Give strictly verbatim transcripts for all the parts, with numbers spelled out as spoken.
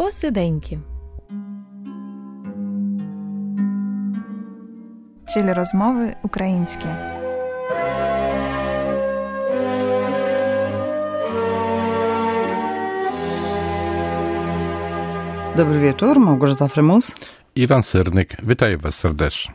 Посиденьки. Цілі розмови українські. Dobry wieczór, Małgorzata Frymus. Iwan Syrnyk, witam was serdecznie.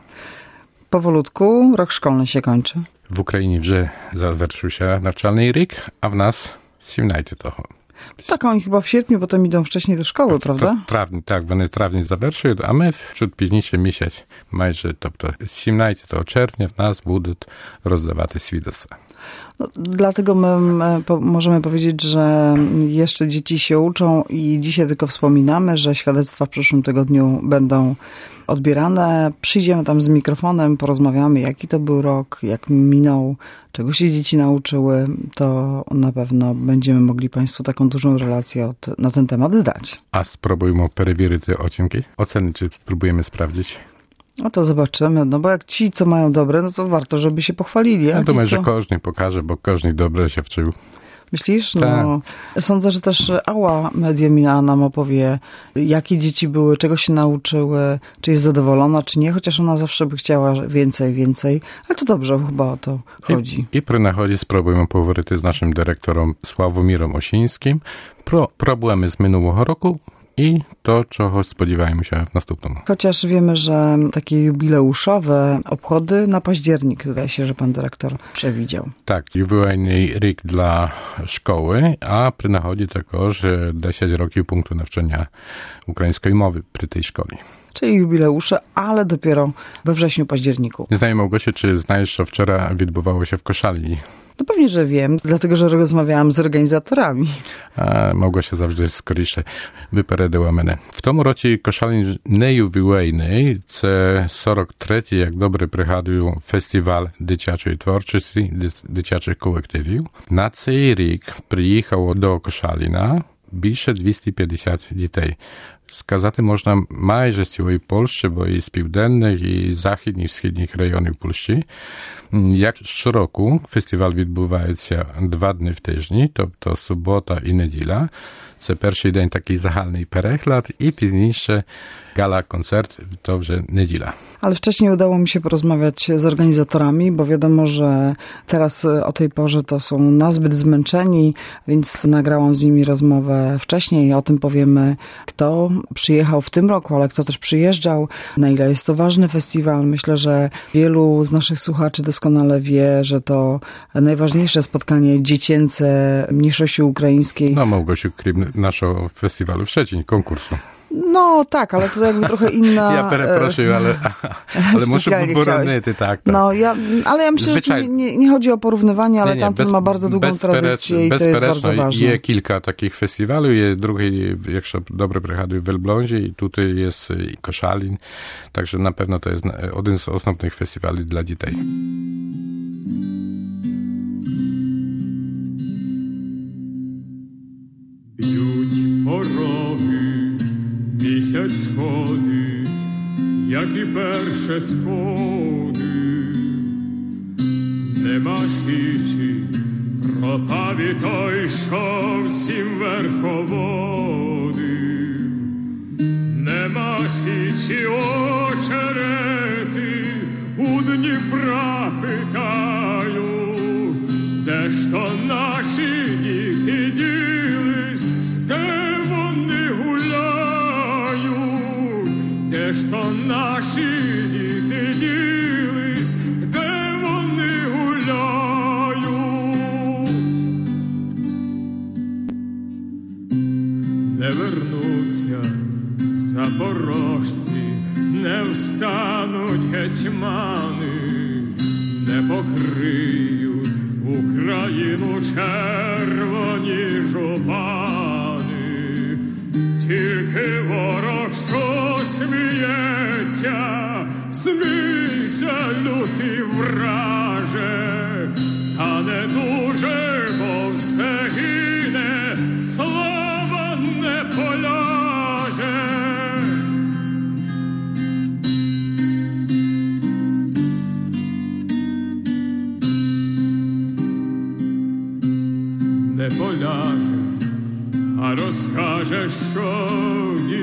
Powolutku rok szkolny się kończy. W Ukrainie вже zaвершив się навчальний рік, a w nas сімнадцятого toho. Tak, oni chyba w sierpniu potem idą wcześniej do szkoły, prawda? Trawni, tak, вони травні завершують, а ми чуть пізніше місяць, майже, тобто сімнадцятого czerwca w nas будуть роздавати свідоцтва. No, dlatego my, my po, możemy powiedzieć, że jeszcze dzieci się uczą i dzisiaj tylko wspominamy, że świadectwa w przyszłym tygodniu będą odbierane. Przyjdziemy tam z mikrofonem, porozmawiamy, jaki to był rok, jak minął, czego się dzieci nauczyły. To na pewno będziemy mogli Państwu taką dużą relację od, na ten temat zdać. A spróbujmy перевірити te ocenki? Oceny, czy spróbujemy sprawdzić? No to zobaczymy, no bo jak ci, co mają dobre, no to warto, żeby się pochwalili. Ja думаю, co... że każdy pokaże, bo każdy dobrze się wczył. Myślisz? No, sądzę, że też Ała Mediamina nam opowie, jakie dzieci były, czego się nauczyły, czy jest zadowolona, czy nie, chociaż ona zawsze by chciała więcej, więcej, ale to dobrze, chyba o to chodzi. I, i przy nachodzie spróbujemy poговорити z naszym dyrektorem Sławomirem Osińskim pro problemy z minionego roku i to, czego spodziewajmy się w następnym. Chociaż wiemy, że takie jubileuszowe obchody na październik, wydaje się, że pan dyrektor przewidział. Tak, jubilejny rok dla szkoły, a przy nachodzie також dziesięć roków punktu nawczenia ukraińskiej mowy przy tej szkole. Czyli jubileusze, ale dopiero we wrześniu, październiku. Nie znam, Małgosie, czy znajesz, co wczoraj odbywało się w Koszali? No pewnie, że wiem, dlatego, że rozmawiałam z organizatorami. A Małgosia zawsze скоріше wyperedyła mnie. W tym roku Koszalin nie jubilejny, це сорок третій, jak dobry пригадую, фестиваль дитячої творчості, дитячих колективів. На цей рік приїхало до Koszalina більше двісті п'ятдесят дітей. Сказати можна майже з цілої Польщі, бо і з південних, і західних, східних районів Польщі. Як щороку фестиваль відбувається два дні в тижні, тобто субота і неділя. Це перший день такий загальний перегляд і пізніше gala, koncert, to вже неділя. Ale wcześniej udało mi się porozmawiać z organizatorami, bo wiadomo, że teraz o tej porze to są nazbyt zmęczeni, więc nagrałam z nimi rozmowę wcześniej. O tym powiemy, kto przyjechał w tym roku, ale kto też przyjeżdżał, na ile jest to ważny festiwal. Myślę, że wielu z naszych słuchaczy doskonale wie, że to najważniejsze spotkanie dziecięce mniejszości ukraińskiej. No, Małgosiu, krym naszego festiwalu w Szczecinie, konkursu. No tak, ale to jakby trochę inna... Ja przepraszam, ale, ale muszę porównać, tak, tak. No, ja, ale ja myślę, Zwyczaj... że nie, nie chodzi o porównywanie, ale nie, nie, tamten bez, ma bardzo długą tradycję i to jest bardzo ważne. Jest kilka takich festiwalów, jest drugi, jak dobrze przechodził w Elblązie i tutaj jest Koszalin, także na pewno to jest jeden z основnych festiwali dla dzieci. Б'ють пороги, місяць сходить, як і перше сходи. Нема свічі, пропав і той, що всім верховоди. Нема свічі, очерети, у Дніпра питають, де ж то наші діти ділись, де вони гуляють, де ж то наші діти ділись, де вони гуляють. Не вернуться запорожці, не встануть гетьмани, не покриють Україну червоні жупани. Тільки ворог, що сміється, смійся, лютий враже, та не дуже, бо все гине, слава не поляже. Не поляже, а розкаже, що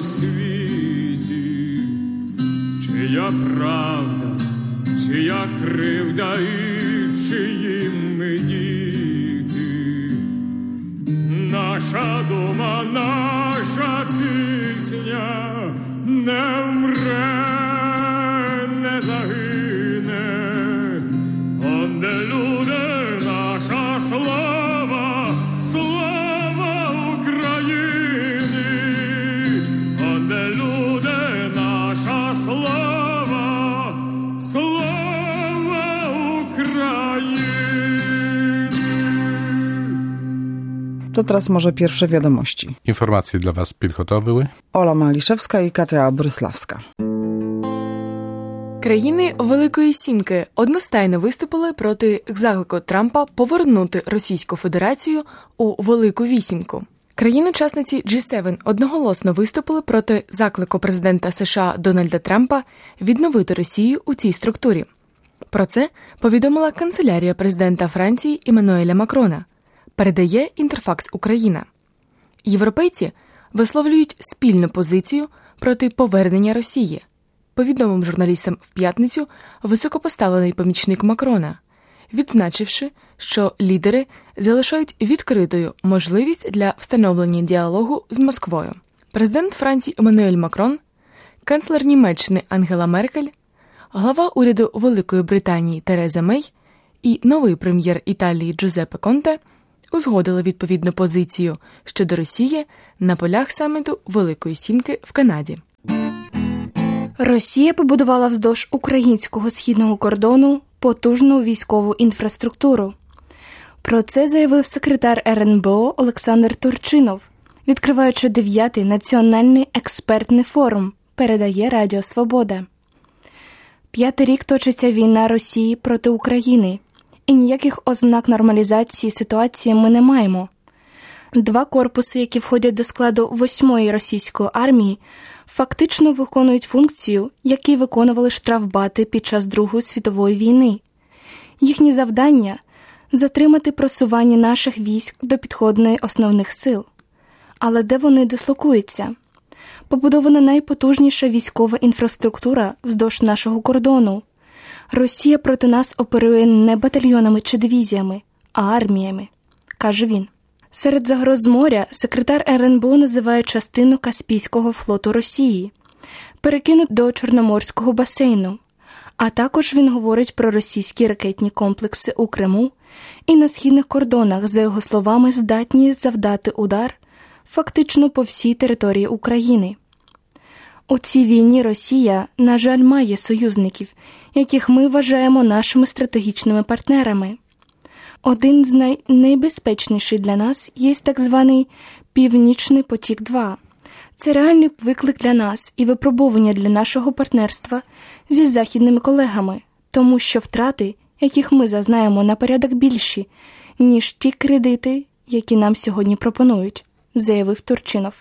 світі, чия правда, чия кривда і чиї ми діти. Наша дума, наша пісня не вмре, не загине. Онде люди, наша слава, слава України. Онде люди, наша слава, слава України. To teraz może pierwsze wiadomości. Informacje dla Was підготовили Ola Maliszewska i Katia Bryslawska. Країни Великої Сімки одностайно виступили проти заклику Трампа повернути Російську Федерацію у Велику Вісімку. Країни-учасниці джі севен одноголосно виступили проти заклику президента США Дональда Трампа відновити Росію у цій структурі. Про це повідомила канцелярія президента Франції Еммануеля Макрона, передає Інтерфакс Україна. Європейці висловлюють спільну позицію проти повернення Росії, повідомив журналістам в п'ятницю високопоставлений помічник Макрона, відзначивши, що лідери залишають відкритою можливість для встановлення діалогу з Москвою. Президент Франції Еммануель Макрон, канцлер Німеччини Ангела Меркель, глава уряду Великої Британії Тереза Мей і новий прем'єр Італії Джузеппе Конте узгодили відповідну позицію щодо Росії на полях саміту Великої Сімки в Канаді. Росія побудувала вздовж українського східного кордону потужну військову інфраструктуру. Про це заявив секретар ер ен бе о Олександр Турчинов, відкриваючи дев'ятий національний експертний форум, передає Радіо Свобода. П'ятий рік точиться війна Росії проти України, і ніяких ознак нормалізації ситуації ми не маємо. Два корпуси, які входять до складу восьмої російської армії, фактично виконують функцію, які виконували штрафбати під час Другої світової війни. Їхні завдання – затримати просування наших військ до підходної основних сил. Але де вони дислокуються? Побудована найпотужніша військова інфраструктура вздовж нашого кордону. Росія проти нас оперує не батальйонами чи дивізіями, а арміями, каже він. Серед загроз з моря секретар ер ен бе о називає частину Каспійського флоту Росії, перекинут до Чорноморського басейну, а також він говорить про російські ракетні комплекси у Криму і на східних кордонах, за його словами, здатні завдати удар фактично по всій території України. У цій війні Росія, на жаль, має союзників, яких ми вважаємо нашими стратегічними партнерами. Один з най... найбезпечніших для нас є так званий «Північний потік-два». Це реальний виклик для нас і випробування для нашого партнерства зі західними колегами, тому що втрати, яких ми зазнаємо, на порядок більші, ніж ті кредити, які нам сьогодні пропонують, заявив Турчинов.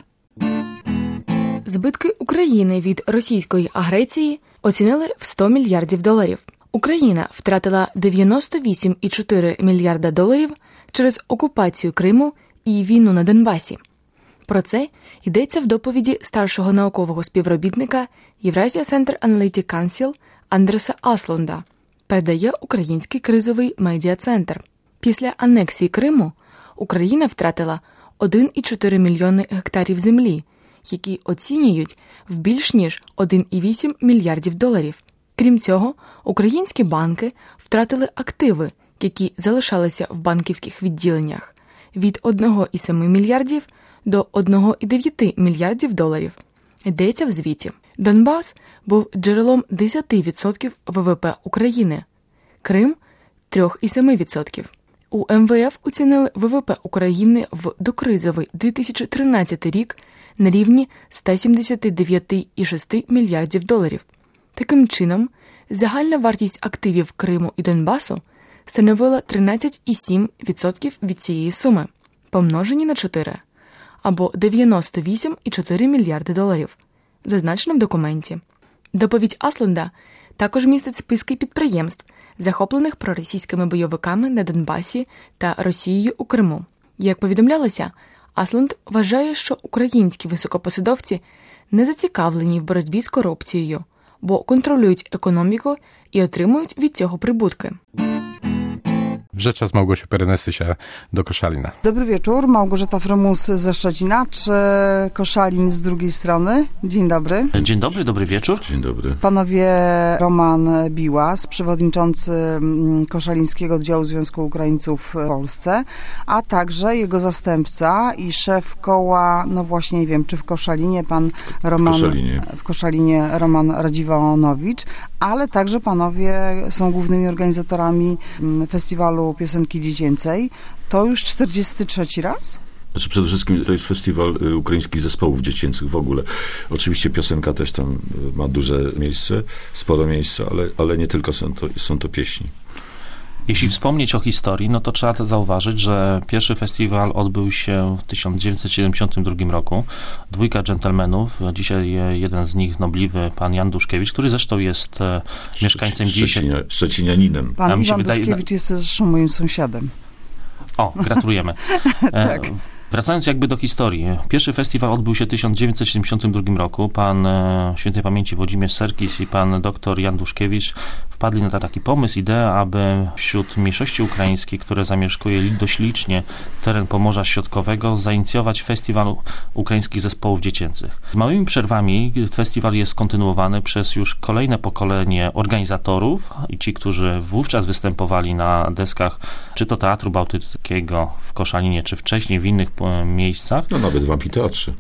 Збитки України від російської агресії оцінили в сто мільярдів доларів. Україна втратила дев'яносто вісім цілих чотири мільярда доларів через окупацію Криму і війну на Донбасі. Про це йдеться в доповіді старшого наукового співробітника Євразія Center Analytic Council Андреса Аслунда, передає Український кризовий медіа-центр. Після анексії Криму Україна втратила один цілих чотири мільйони гектарів землі, які оцінюють в більш ніж один цілих вісім мільярдів доларів. Крім цього, українські банки втратили активи, які залишалися в банківських відділеннях, від один цілих сім мільярдів до один цілих дев'ять мільярдів доларів. Йдеться в звіті. Донбас був джерелом десять відсотків ве ве пе України, Крим – три цілих сім відсотків. У ем ве еф оцінили ве ве пе України в докризовий дві тисячі тринадцятий рік на рівні сто сімдесят дев'ять цілих шість мільярдів доларів. Таким чином, загальна вартість активів Криму і Донбасу становила тринадцять цілих сім відсотків від цієї суми, помножені на чотири, або дев'яносто вісім цілих чотири мільярди доларів, зазначено в документі. Доповідь Аслунда також містить списки підприємств, захоплених проросійськими бойовиками на Донбасі та Росією у Криму. Як повідомлялося, Асланд вважає, що українські високопосадовці не зацікавлені в боротьбі з корупцією, бо контролюють економіку і отримують від цього прибутки. Że czas Małgosiu перенести się do Koszalina. Dobry wieczór, Małgorzata Frymus ze Szczecina, czy Koszalin z drugiej strony? Dzień dobry. Dzień dobry, dobry wieczór. Dzień dobry. Panowie Roman Biłas, przewodniczący Koszalińskiego Oddziału Związku Ukraińców w Polsce, a także jego zastępca i szef koła, no właśnie nie wiem, czy w Koszalinie pan Roman... W Koszalinie. W Koszalinie Roman Radziwonowicz, ale także panowie są głównymi organizatorami festiwalu piosenki dziecięcej. To już czterdziesty trzeci raz? Znaczy przede wszystkim to jest festiwal ukraińskich zespołów dziecięcych w ogóle. Oczywiście piosenka też tam ma duże miejsce, sporo miejsca, ale, ale nie tylko są to, są to pieśni. Jeśli wspomnieć o historii, no to trzeba zauważyć, że pierwszy festiwal odbył się w tysiąc dziewięćset siedemdziesiątym drugim roku. Dwójka dżentelmenów, dzisiaj jeden z nich nobliwy, pan Jan Duszkiewicz, który zresztą jest Szczeci, mieszkańcem Szczecinia, dzisiaj... Szczecinianinem. Pan Iwan wydaje... Duszkiewicz jest zresztą moim sąsiadem. O, gratulujemy. Tak. Wracając jakby do historii. Pierwszy festiwal odbył się w tysiąc dziewięćset siedemdziesiątym drugim roku. Pan e, świętej pamięci Włodzimierz Serkis i pan doktor Jan Duszkiewicz wpadli na taki pomysł, ideę, aby wśród mniejszości ukraińskiej, które zamieszkuje dość licznie teren Pomorza Środkowego, zainicjować festiwal ukraińskich zespołów dziecięcych. Z małymi przerwami festiwal jest kontynuowany przez już kolejne pokolenie organizatorów i ci, którzy wówczas występowali na deskach czy to Teatru Bałtyckiego w Koszalinie, czy wcześniej w innych miejscach. No nawet w amfiteatrze.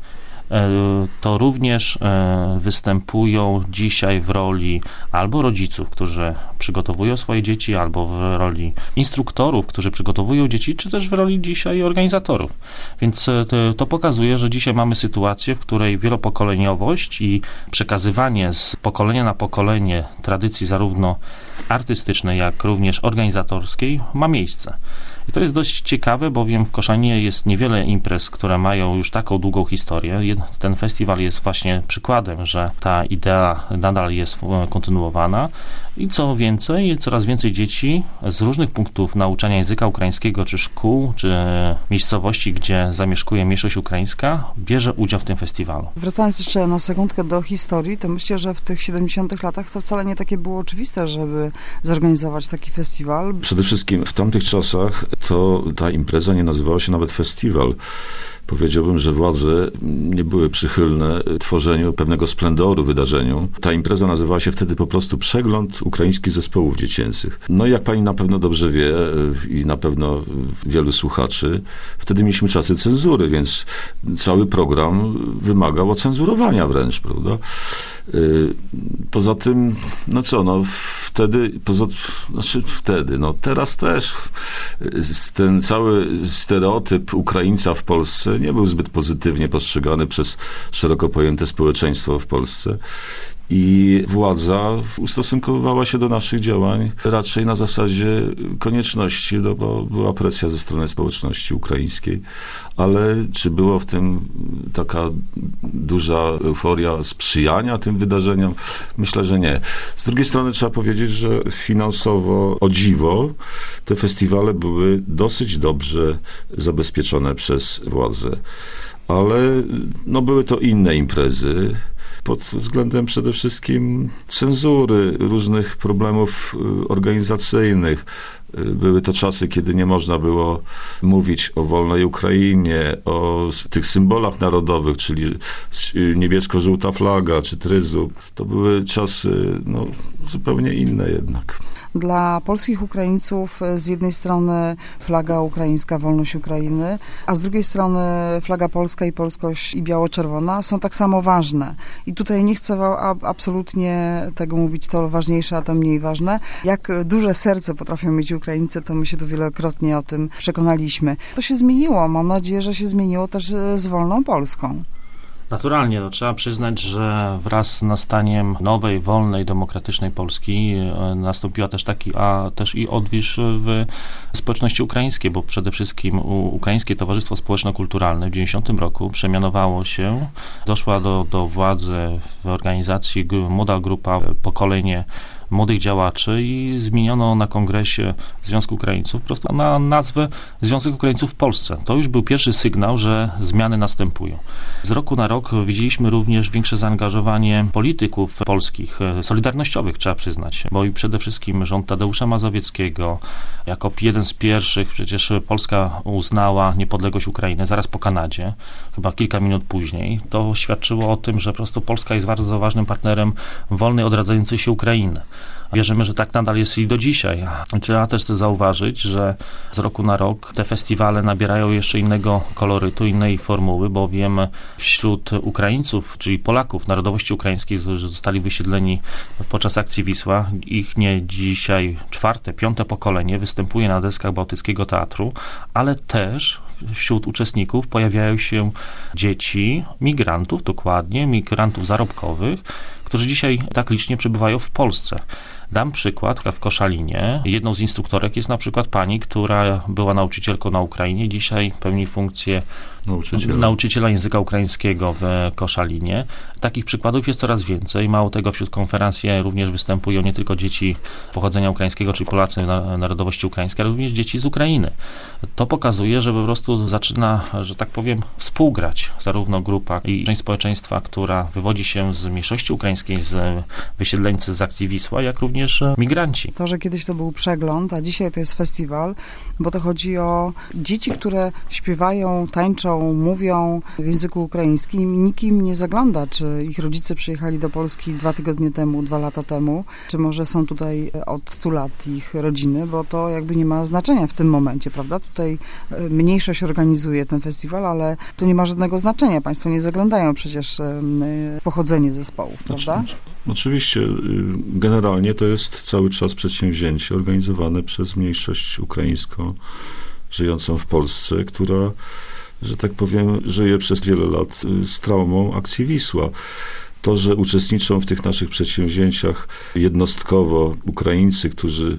To również występują dzisiaj w roli albo rodziców, którzy przygotowują swoje dzieci, albo w roli instruktorów, którzy przygotowują dzieci, czy też w roli dzisiaj organizatorów. Więc to, to pokazuje, że dzisiaj mamy sytuację, w której wielopokoleniowość i przekazywanie z pokolenia na pokolenie tradycji zarówno artystycznej, jak również organizatorskiej ma miejsce. I to jest dość ciekawe, bowiem w Koszalinie jest niewiele imprez, które mają już taką długą historię. Ten festiwal jest właśnie przykładem, że ta idea nadal jest kontynuowana i co więcej, coraz więcej dzieci z różnych punktów nauczania języka ukraińskiego, czy szkół, czy miejscowości, gdzie zamieszkuje mniejszość ukraińska, bierze udział w tym festiwalu. Wracając jeszcze na sekundkę do historii, to myślę, że w tych siedemdziesiątych latach to wcale nie takie było oczywiste, żeby zorganizować taki festiwal. Przede wszystkim w tamtych czasach to ta impreza nie nazywała się nawet festiwal. Powiedziałbym, że władze nie były przychylne tworzeniu pewnego splendoru wydarzeniu. Ta impreza nazywała się wtedy po prostu Przegląd Ukraińskich Zespołów Dziecięcych. No i jak pani na pewno dobrze wie i na pewno wielu słuchaczy, wtedy mieliśmy czasy cenzury, więc cały program wymagał ocenzurowania wręcz, prawda? Poza tym, no co, no wtedy, poza, znaczy wtedy, no teraz też ten cały stereotyp Ukraińca w Polsce nie był zbyt pozytywnie postrzegany przez szeroko pojęte społeczeństwo w Polsce. I władza ustosunkowywała się do naszych działań raczej na zasadzie konieczności, no bo była presja ze strony społeczności ukraińskiej, ale czy było w tym taka duża euforia sprzyjania tym wydarzeniom? Myślę, że nie. Z drugiej strony trzeba powiedzieć, że finansowo, o dziwo, te festiwale były dosyć dobrze zabezpieczone przez władze. Ale no, były to inne imprezy, pod względem przede wszystkim cenzury, różnych problemów organizacyjnych. Były to czasy, kiedy nie można było mówić o wolnej Ukrainie, o tych symbolach narodowych, czyli niebiesko-żółta flaga, czy tryzub. To były czasy no, zupełnie inne jednak. Dla polskich Ukraińców z jednej strony flaga ukraińska, wolność Ukrainy, a z drugiej strony flaga polska i polskość i biało-czerwona są tak samo ważne. I tutaj nie chcę absolutnie tego mówić, to ważniejsze, a to mniej ważne. Jak duże serce potrafią mieć Ukraińcy, to my się tu wielokrotnie o tym przekonaliśmy. To się zmieniło. Mam nadzieję, że się zmieniło też z wolną Polską. Naturalnie, no, trzeba przyznać, że wraz z nastaniem nowej, wolnej, demokratycznej Polski e, nastąpiła też taki, a też i odwilż w społeczności ukraińskiej, bo przede wszystkim u, Ukraińskie Towarzystwo Społeczno-Kulturalne w dziewięćdziesiątym roku przemianowało się, doszła do, do władzy w organizacji Młoda Grupa Pokolenie młodych działaczy i zmieniono na kongresie Związku Ukraińców po prostu na nazwę Związek Ukraińców w Polsce. To już był pierwszy sygnał, że zmiany następują. Z roku na rok widzieliśmy również większe zaangażowanie polityków polskich, solidarnościowych, trzeba przyznać, bo i przede wszystkim rząd Tadeusza Mazowieckiego, jako jeden z pierwszych przecież Polska uznała niepodległość Ukrainy zaraz po Kanadzie, chyba kilka minut później. To świadczyło o tym, że po prostu Polska jest bardzo ważnym partnerem wolnej, odradzającej się Ukrainy. Wierzymy, że tak nadal jest i do dzisiaj. Trzeba też zauważyć, że z roku na rok te festiwale nabierają jeszcze innego kolorytu, innej formuły, bowiem wśród Ukraińców, czyli Polaków narodowości ukraińskiej, którzy zostali wysiedleni podczas akcji Wisła, ich nie dzisiaj czwarte, piąte pokolenie występuje na deskach Bałtyckiego Teatru, ale też wśród uczestników pojawiają się dzieci migrantów, dokładnie, migrantów zarobkowych, którzy dzisiaj tak licznie przebywają w Polsce. Dam przykład, w Koszalinie jedną z instruktorek jest na przykład pani, która była nauczycielką na Ukrainie, dzisiaj pełni funkcję nauczyciela, nauczyciela języka ukraińskiego w Koszalinie. Takich przykładów jest coraz więcej. Mało tego, wśród konferencji również występują nie tylko dzieci pochodzenia ukraińskiego, czyli Polacy narodowości ukraińskiej, ale również dzieci z Ukrainy. To pokazuje, że po prostu zaczyna, że tak powiem, współgrać zarówno grupa i część społeczeństwa, która wywodzi się z mniejszości ukraińskiej, z wysiedleńcy z akcji Wisła, jak również migranci. To, że kiedyś to był przegląd, a dzisiaj to jest festiwal, bo to chodzi o dzieci, które śpiewają, tańczą, mówią w języku ukraińskim i nikim nie zagląda, czy ich rodzice przyjechali do Polski dwa tygodnie temu, dwa lata temu, czy może są tutaj od stu lat ich rodziny, bo to jakby nie ma znaczenia w tym momencie, prawda? Tutaj mniejszość organizuje ten festiwal, ale to nie ma żadnego znaczenia. Państwo nie zaglądają przecież w pochodzenie zespołów, prawda? Oczywiście, generalnie to jest cały czas przedsięwzięcie organizowane przez mniejszość ukraińską żyjącą w Polsce, która, że tak powiem, żyje przez wiele lat z traumą akcji Wisła. To, że uczestniczą w tych naszych przedsięwzięciach jednostkowo Ukraińcy, którzy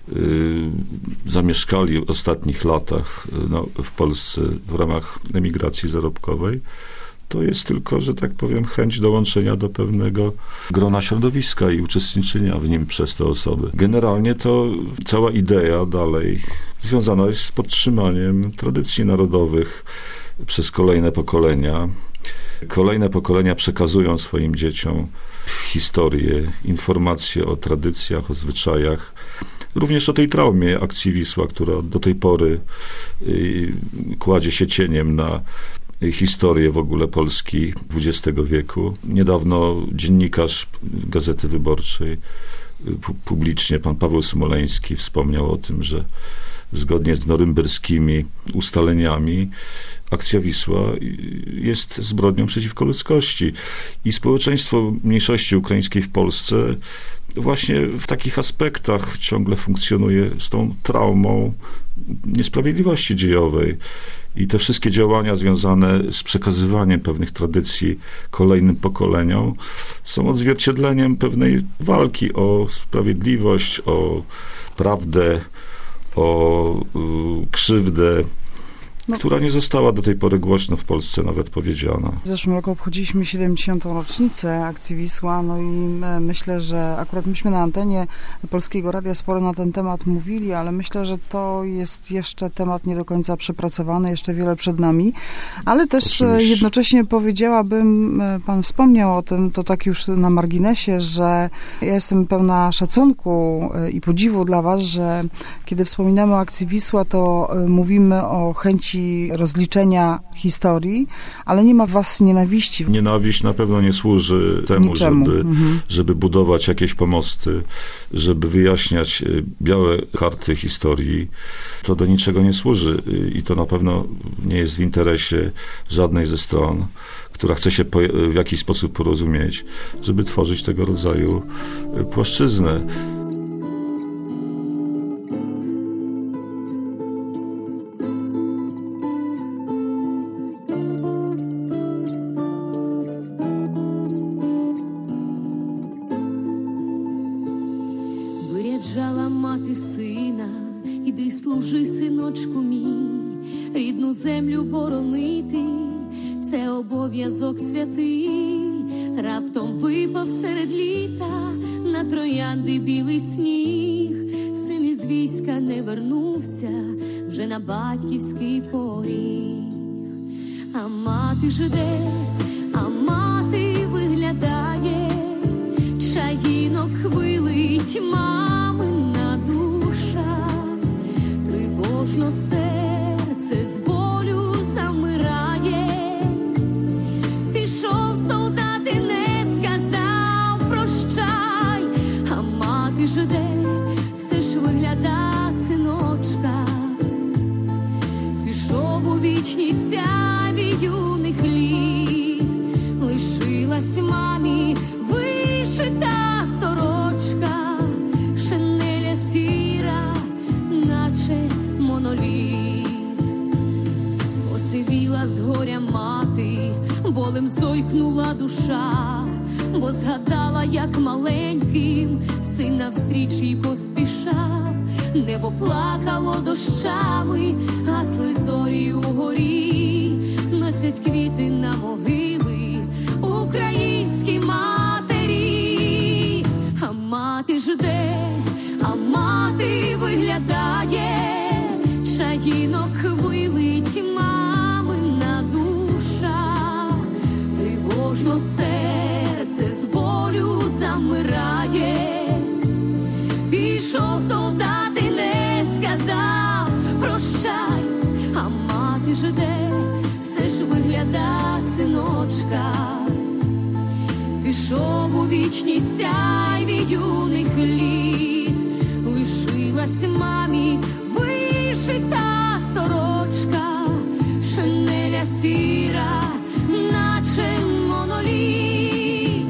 y, zamieszkali w ostatnich latach no, w Polsce w ramach emigracji zarobkowej, to jest tylko, że tak powiem, chęć dołączenia do pewnego grona środowiska i uczestniczenia w nim przez te osoby. Generalnie to cała idea dalej związana jest z podtrzymaniem tradycji narodowych przez kolejne pokolenia. Kolejne pokolenia przekazują swoim dzieciom historię, informacje o tradycjach, o zwyczajach, również o tej traumie akcji Wisła, która do tej pory y, kładzie się cieniem na historię w ogóle Polski dwudziestego wieku. Niedawno dziennikarz Gazety Wyborczej pu- publicznie, pan Paweł Smoleński, wspomniał o tym, że zgodnie z norymberskimi ustaleniami akcja Wisła jest zbrodnią przeciwko ludzkości. I społeczeństwo mniejszości ukraińskiej w Polsce właśnie w takich aspektach ciągle funkcjonuje z tą traumą niesprawiedliwości dziejowej. I te wszystkie działania związane z przekazywaniem pewnych tradycji kolejnym pokoleniom są odzwierciedleniem pewnej walki o sprawiedliwość, o prawdę, o y, krzywdę, no, która nie została do tej pory głośno w Polsce nawet powiedziana. W zeszłym roku obchodziliśmy siedemdziesiątą rocznicę akcji Wisła, no i myślę, że akurat myśmy na antenie Polskiego Radia sporo na ten temat mówili, ale myślę, że to jest jeszcze temat nie do końca przepracowany, jeszcze wiele przed nami, ale też Oczywiście. jednocześnie powiedziałabym, pan wspomniał o tym, to tak już na marginesie, że ja jestem pełna szacunku i podziwu dla was, że kiedy wspominamy o akcji Wisła, to mówimy o chęci rozliczenia historii, ale nie ma w was nienawiści. Nienawiść na pewno nie służy temu, żeby, mhm. żeby budować jakieś pomosty, żeby wyjaśniać białe karty historii. To do niczego nie służy i to na pewno nie jest w interesie żadnej ze stron, która chce się w jakiś sposób porozumieć, żeby tworzyć tego rodzaju płaszczyznę. Іди служи, синочку мій, рідну землю боронити, це обов'язок святий. раптом випав серед літа на троянди білий сніг. Син із війська не вернувся вже на батьківський поріг. А мати жде, а мати виглядає, чаїнок хвилить мамина душа. Тривожно серце з болю замирає. Пішов солдат і не сказав прощай, а мати жде, все ж вигляда синочка. Пішов у вічність сяві юних літ, лишилась мамі вишита сорочка, шинеля сіра, наче моноліт. Посивіла з горя мати, болем зойкнула душа, бо згадала, як маленьким син навстріч їй поспішав. Небо плакало дощами, гасли зорі угорі, носять квіти на могили українські матері. А мати жде, а мати виглядає, чаїнок хвилить мамина душа. Тривожно серце з болю замирає. Пішов солдат і не сказав прощай, а мати жде, все ж вигляда синочка. Пішов у вічність сяйві юних літ, лишилась мамі вишита сорочка, шинеля сіра, наче моноліт.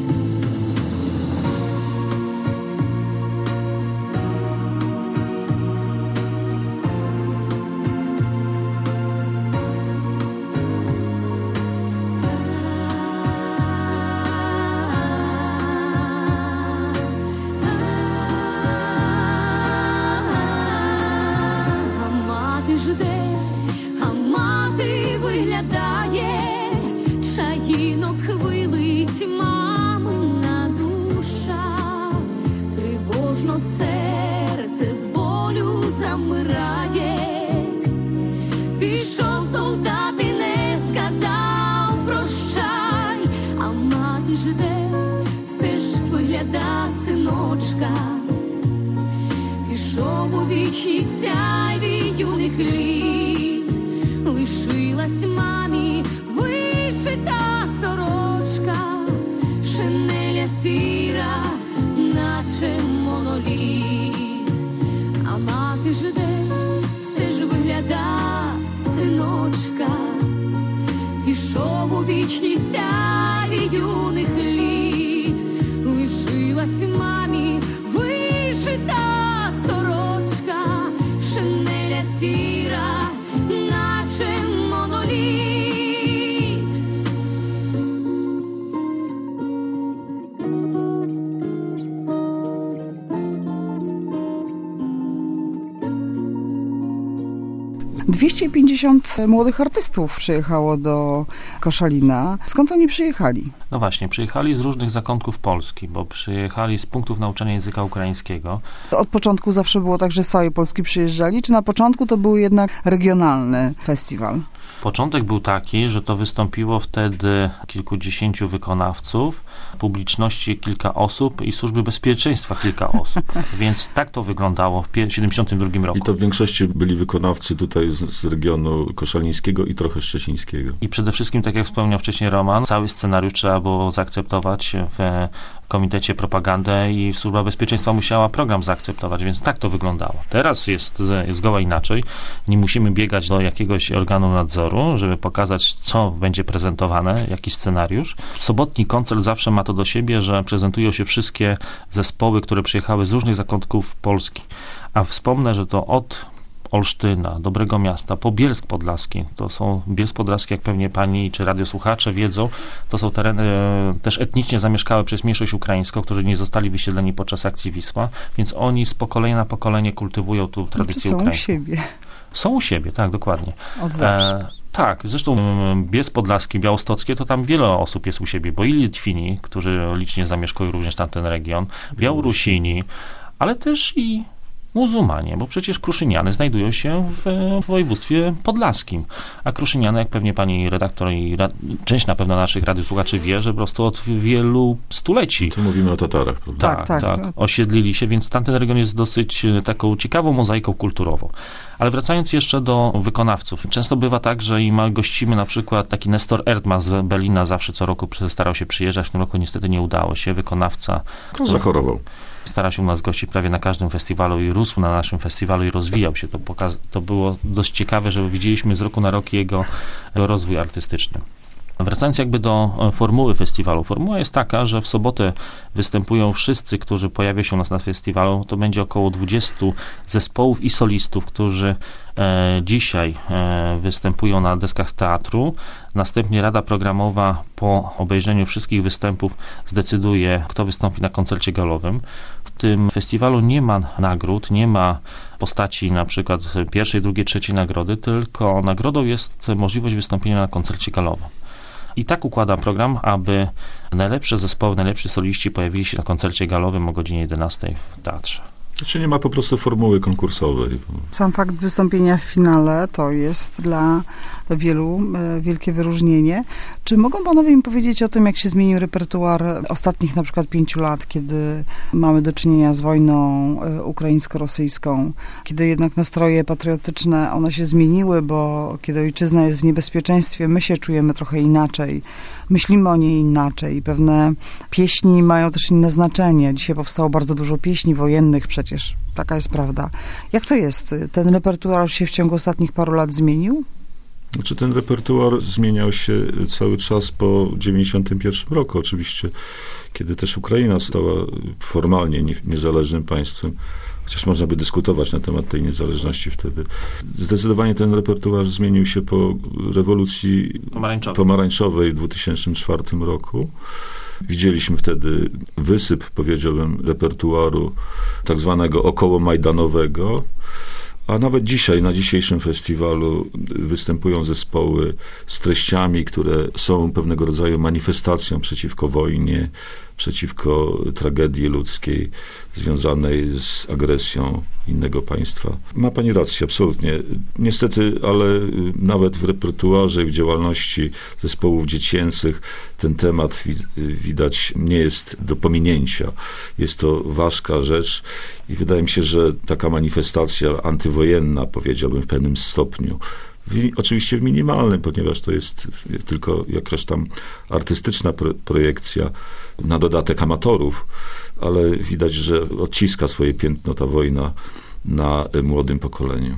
Чаїнок хвилить мамина душа. Тривожно серце з болю замирає. Пішов солдат і не сказав прощай, а мати жде, все ж вигляда синочка. Пішов у вічність сяйві юних літ, лишилась мамі вишита сорочка, шинеля сіра, наче моноліт. А мати жде, все ж вигляда синочка. Пішов у вічність сяйві юних літ, лишилась мамі вишита сорочка, шинеля сіра, наче моноліт. dwieście pięćdziesiąt młodych artystów przyjechało do Koszalina. Skąd oni przyjechali? No właśnie, przyjechali z różnych zakątków Polski, bo przyjechali z punktów nauczania języka ukraińskiego. Od początku zawsze było tak, że z całej Polski przyjeżdżali, czy na początku to był jednak regionalny festiwal? Początek był taki, że to wystąpiło wtedy kilkudziesięciu wykonawców, publiczności kilka osób i służby bezpieczeństwa kilka osób. Więc tak to wyglądało w siedemdziesiątym drugim roku. I to w większości byli wykonawcy tutaj z, z regionu koszalińskiego i trochę szczecińskiego. I przede wszystkim, tak jak wspomniał wcześniej Roman, cały scenariusz trzeba było zaakceptować w Komitecie Propagandy i Służba Bezpieczeństwa musiała program zaakceptować, więc tak to wyglądało. Teraz jest, jest zgoła inaczej. Nie musimy biegać do jakiegoś organu nadzoru, żeby pokazać, co będzie prezentowane, jaki scenariusz. Sobotni koncert zawsze ma to do siebie, że prezentują się wszystkie zespoły, które przyjechały z różnych zakątków Polski. A wspomnę, że to od Olsztyna, Dobrego Miasta, po Bielsk Podlaski. To są Bielsk Podlaski, jak pewnie pani czy radiosłuchacze wiedzą, to są tereny e, też etnicznie zamieszkałe przez mniejszość ukraińską, którzy nie zostali wysiedleni podczas akcji Wisła, więc oni z pokolenia na pokolenie kultywują tu tradycję są ukraińską. Są u siebie. Są u siebie, tak, dokładnie. Od zawsze. E, Tak, zresztą Bies Podlaski, Białostockie, to tam wiele osób jest u siebie, bo i Litwini, którzy licznie zamieszkują również tamten region, Białorusini, ale też i muzułmanie, bo przecież Kruszyniany znajdują się w, w województwie podlaskim, a Kruszyniany, jak pewnie pani redaktor i ra, część na pewno naszych radiosłuchaczy wie, że po prostu od wielu stuleci. Tu mówimy o Tatarach, prawda? Tak, tak, tak, osiedlili się, więc tamten region jest dosyć taką ciekawą mozaiką kulturową. Ale wracając jeszcze do wykonawców, często bywa tak, że i ma, gościmy na przykład taki Nestor Erdmann z Berlina, zawsze co roku starał się przyjeżdżać, w tym roku niestety nie udało się, wykonawca, który zachorował. Starał się u nas gościć prawie na każdym festiwalu i rósł na naszym festiwalu i rozwijał się. To, pokaz- to było dość ciekawe, że widzieliśmy z roku na rok jego rozwój artystyczny. Wracając jakby do formuły festiwalu. Formuła jest taka, że w sobotę występują wszyscy, którzy pojawią się u nas na festiwalu. To będzie około dwudziestu zespołów i solistów, którzy e, dzisiaj e, występują na deskach teatru. Następnie Rada Programowa po obejrzeniu wszystkich występów zdecyduje, kto wystąpi na koncercie galowym. W tym festiwalu nie ma nagród, nie ma postaci na przykład pierwszej, drugiej, trzeciej nagrody, tylko nagrodą jest możliwość wystąpienia na koncercie galowym. I tak układam program, aby najlepsze zespoły, najlepsi soliści pojawili się na koncercie galowym o godzinie jedenastej w teatrze. Znaczy nie ma po prostu formuły konkursowej. Sam fakt wystąpienia w finale to jest dla wielu e, wielkie wyróżnienie. Czy mogą panowie mi powiedzieć o tym, jak się zmienił repertuar ostatnich na przykład pięciu lat, kiedy mamy do czynienia z wojną e, ukraińsko-rosyjską, kiedy jednak nastroje patriotyczne, one się zmieniły, bo kiedy ojczyzna jest w niebezpieczeństwie, my się czujemy trochę inaczej, myślimy o niej inaczej. Pewne pieśni mają też inne znaczenie. Dzisiaj powstało bardzo dużo pieśni wojennych przecież. Taka jest prawda. Jak to jest? Ten repertuar się w ciągu ostatnich paru lat zmienił? Znaczy ten repertuar zmieniał się cały czas po dziewięćdziesiątym pierwszym roku oczywiście, kiedy też Ukraina stała formalnie niezależnym państwem. Chociaż można by dyskutować na temat tej niezależności wtedy. Zdecydowanie ten repertuar zmienił się po rewolucji pomarańczowej, pomarańczowej w dwa tysiące czwartym roku. Widzieliśmy wtedy wysyp, powiedziałbym, repertuaru tak zwanego okołomajdanowego, a nawet dzisiaj, na dzisiejszym festiwalu występują zespoły z treściami, które są pewnego rodzaju manifestacją przeciwko wojnie, przeciwko tragedii ludzkiej związanej z agresją innego państwa. Ma pani rację, absolutnie. Niestety, ale nawet w repertuarze i w działalności zespołów dziecięcych ten temat widać nie jest do pominięcia. Jest to ważka rzecz i wydaje mi się, że taka manifestacja antywojenna, powiedziałbym w pewnym stopniu, W, oczywiście w minimalnym, ponieważ to jest tylko jakaś tam artystyczna pro, projekcja na dodatek amatorów, ale widać, że odciska swoje piętno ta wojna na młodym pokoleniu.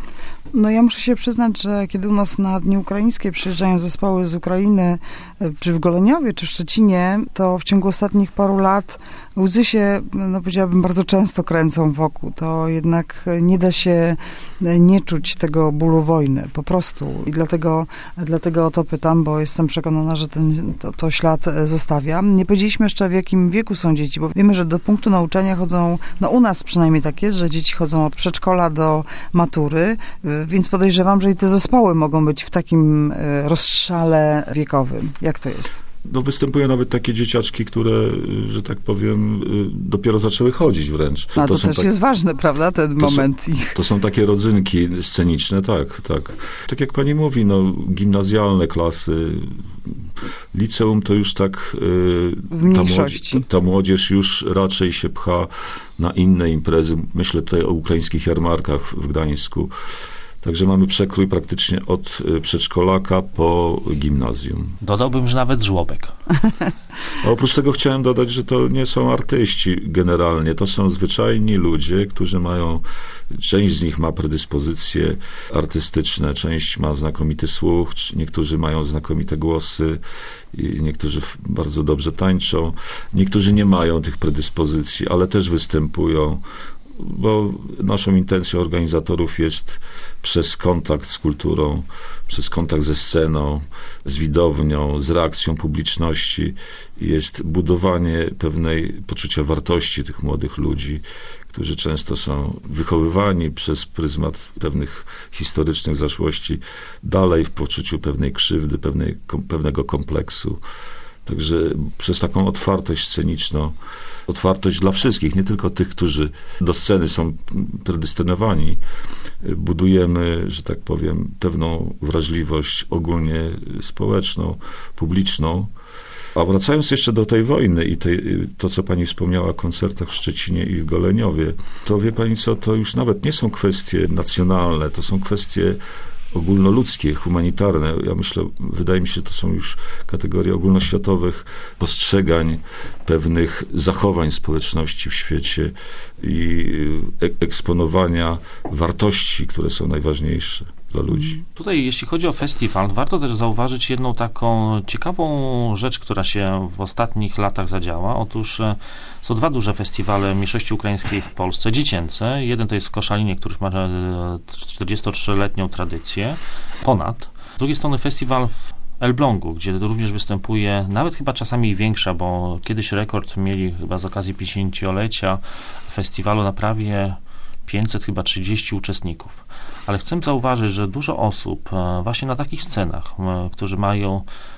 No ja muszę się przyznać, że kiedy u nas na Dni Ukraińskie przyjeżdżają zespoły z Ukrainy, czy w Goleniowie, czy w Szczecinie, to w ciągu ostatnich paru lat łzy się, no powiedziałabym, bardzo często kręcą wokół. To jednak nie da się nie czuć tego bólu wojny, po prostu. I dlatego, dlatego o to pytam, bo jestem przekonana, że ten, to, to ślad zostawia. Nie powiedzieliśmy jeszcze, w jakim wieku są dzieci, bo wiemy, że do punktu nauczania chodzą, no u nas przynajmniej tak jest, że dzieci chodzą od przedszkola do matury, więc podejrzewam, że i te zespoły mogą być w takim rozstrzale wiekowym. Jak to jest? No występują nawet takie dzieciaczki, które, że tak powiem, dopiero zaczęły chodzić wręcz. No to, to też tak, jest ważne, prawda, ten to moment są, ich. To są takie rodzynki sceniczne, tak, tak. Tak jak pani mówi, no gimnazjalne klasy, liceum to już tak... W mniejszości. Ta młodzież, ta młodzież już raczej się pcha na inne imprezy. Myślę tutaj o ukraińskich jarmarkach w Gdańsku. Także mamy przekrój praktycznie od przedszkolaka po gimnazjum. Dodałbym, że nawet żłobek. A oprócz tego chciałem dodać, że to nie są artyści generalnie, to są zwyczajni ludzie, którzy mają, część z nich ma predyspozycje artystyczne, część ma znakomity słuch, niektórzy mają znakomite głosy, i niektórzy bardzo dobrze tańczą, niektórzy nie mają tych predyspozycji, ale też występują. bo naszą intencją organizatorów jest przez kontakt z kulturą, przez kontakt ze sceną, z widownią, z reakcją publiczności, jest budowanie pewnej poczucia wartości tych młodych ludzi, którzy często są wychowywani przez pryzmat pewnych historycznych zaszłości, dalej w poczuciu pewnej krzywdy, pewnej, pewnego kompleksu. Także przez taką otwartość sceniczną, otwartość dla wszystkich, nie tylko tych, którzy do sceny są predestynowani, budujemy, że tak powiem, pewną wrażliwość ogólnie społeczną, publiczną. A wracając jeszcze do tej wojny i tej, to, co pani wspomniała o koncertach w Szczecinie i w Goleniowie, to wie pani co, to już nawet nie są kwestie nacjonalne, to są kwestie ogólnoludzkie, humanitarne. Ja myślę, wydaje mi się, że to są już kategorie ogólnoświatowych postrzegań pewnych zachowań społeczności w świecie i eksponowania wartości, które są najważniejsze dla ludzi. Tutaj, jeśli chodzi o festiwal, warto też zauważyć jedną taką ciekawą rzecz, która się w ostatnich latach zadziała. Otóż są dwa duże festiwale mniejszości ukraińskiej w Polsce, dziecięce. Jeden to jest w Koszalinie, który już ma czterdziestotrzyletnią tradycję, ponad. Z drugiej strony festiwal w Elblągu, gdzie również występuje, nawet chyba czasami większa, bo kiedyś rekord mieli chyba z okazji pięćdziesięciolecia festiwalu na prawie pięćset, chyba trzydzieści uczestników. Ale chcę zauważyć, że dużo osób właśnie na takich scenach, którzy mają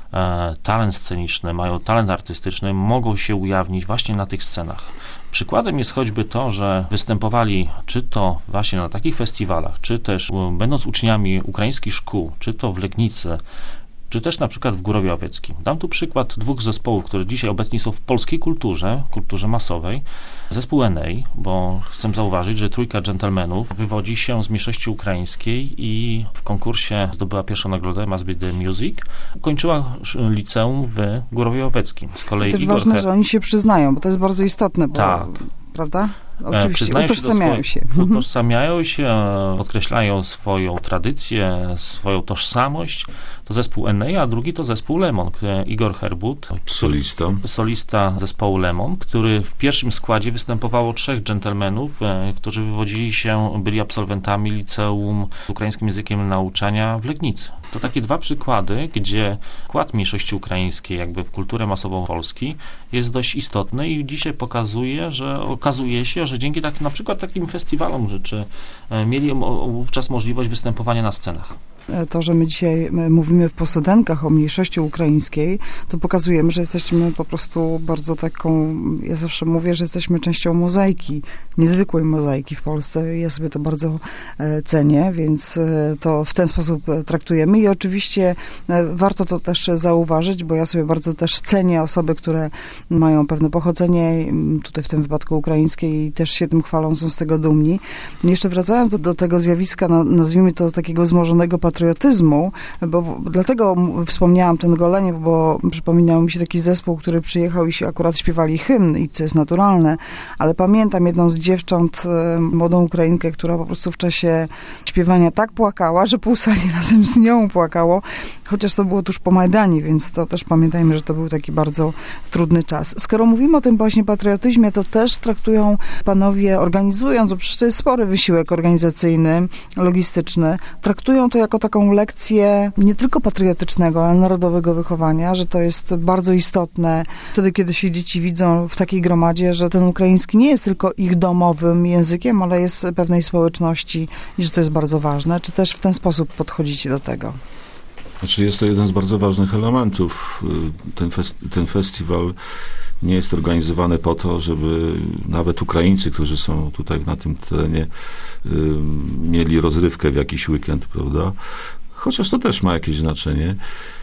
talent sceniczny, mają talent artystyczny, mogą się ujawnić właśnie na tych scenach. Przykładem jest choćby to, że występowali czy to właśnie na takich festiwalach, czy też będąc uczniami ukraińskich szkół, czy to w Legnicy, czy też na przykład w Górowie Owieckim. Dam tu przykład dwóch zespołów, które dzisiaj obecni są w polskiej kulturze, kulturze masowej. Zespół N A, bo chcę zauważyć, że trójka dżentelmenów wywodzi się z mniejszości ukraińskiej i w konkursie zdobyła pierwszą nagrodę Must Be The Music. Kończyła liceum w Górowie Owieckim. Z kolei to też Igor ważne, Her... że oni się przyznają, bo to jest bardzo istotne, bo, tak. Prawda? Oczywiście, Przyznają utożsamiają się. się. Utożsamiają się, podkreślają swoją tradycję, swoją tożsamość. To zespół N A, a drugi to zespół Lemon, Igor Herbut. Solista. Solista zespołu Lemon, który w pierwszym składzie występowało trzech dżentelmenów, którzy wywodzili się, byli absolwentami liceum z ukraińskim językiem nauczania w Legnicy. To takie dwa przykłady, gdzie wkład mniejszości ukraińskiej jakby w kulturę masową Polski jest dość istotny i dzisiaj pokazuje, że okazuje się, że dzięki tak, na przykład takim festiwalom rzeczy mieli wówczas możliwość występowania na scenach. To, że my dzisiaj mówimy w posedenkach o mniejszości ukraińskiej, to pokazujemy, że jesteśmy po prostu bardzo taką, ja zawsze mówię, że jesteśmy częścią mozaiki, niezwykłej mozaiki w Polsce. Ja sobie to bardzo cenię, więc to w ten sposób traktujemy i oczywiście warto to też zauważyć, bo ja sobie bardzo też cenię osoby, które mają pewne pochodzenie, tutaj w tym wypadku ukraińskie i też się tym chwalą, są z tego dumni. Jeszcze wracając do, do tego zjawiska, nazwijmy to takiego wzmożonego patriotyzmu, bo dlatego wspomniałam ten Goleniew, bo przypominał mi się taki zespół, który przyjechał i się akurat śpiewali hymn i co jest naturalne, ale pamiętam jedną z dziewcząt, młodą Ukrainkę, która po prostu w czasie śpiewania tak płakała, że pół sali razem z nią płakało, chociaż to było tuż po Majdanie, więc to też pamiętajmy, że to był taki bardzo trudny czas. Skoro mówimy o tym właśnie patriotyzmie, to też traktują panowie, organizując, bo przecież to jest spory wysiłek organizacyjny, logistyczny, traktują to jako taką lekcję nie tylko patriotycznego, ale narodowego wychowania, że to jest bardzo istotne wtedy, kiedy się dzieci widzą w takiej gromadzie, że ten ukraiński nie jest tylko ich domowym językiem, ale jest pewnej społeczności i że to jest bardzo ważne. Czy też w ten sposób podchodzicie do tego? Znaczy jest to jeden z bardzo ważnych elementów. Ten, fest, ten festiwal nie jest organizowany po to, żeby nawet Ukraińcy, którzy są tutaj na tym terenie, y, mieli rozrywkę w jakiś weekend, prawda? Chociaż to też ma jakieś znaczenie.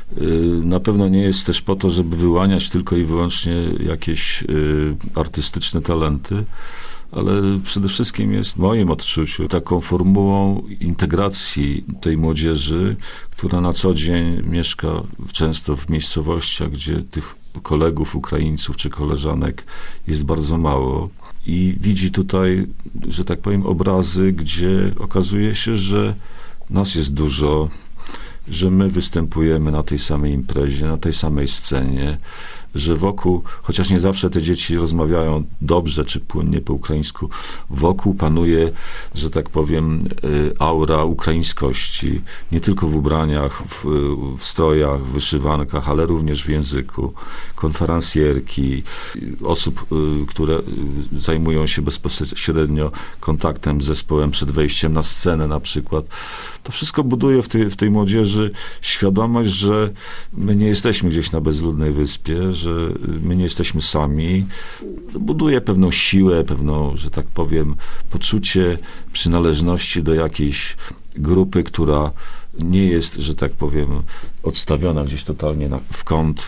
Y, na pewno nie jest też po to, żeby wyłaniać tylko i wyłącznie jakieś y, artystyczne talenty, ale przede wszystkim jest w moim odczuciu taką formułą integracji tej młodzieży, która na co dzień mieszka często w miejscowościach, gdzie tych kolegów Ukraińców czy koleżanek jest bardzo mało i widzi tutaj, że tak powiem, obrazy, gdzie okazuje się, że nas jest dużo, że my występujemy na tej samej imprezie, na tej samej scenie, że wokół, chociaż nie zawsze te dzieci rozmawiają dobrze czy płynnie po ukraińsku, wokół panuje, że tak powiem, aura ukraińskości. Nie tylko w ubraniach, w, w strojach, w wyszywankach, ale również w języku. Konferencjerki, osób, które zajmują się bezpośrednio kontaktem z zespołem przed wejściem na scenę na przykład. To wszystko buduje w tej, w tej młodzieży świadomość, że my nie jesteśmy gdzieś na bezludnej wyspie, że my nie jesteśmy sami. Buduje pewną siłę, pewną, że tak powiem, poczucie przynależności do jakiejś grupy, która nie jest, że tak powiem, odstawiona gdzieś totalnie na, w kąt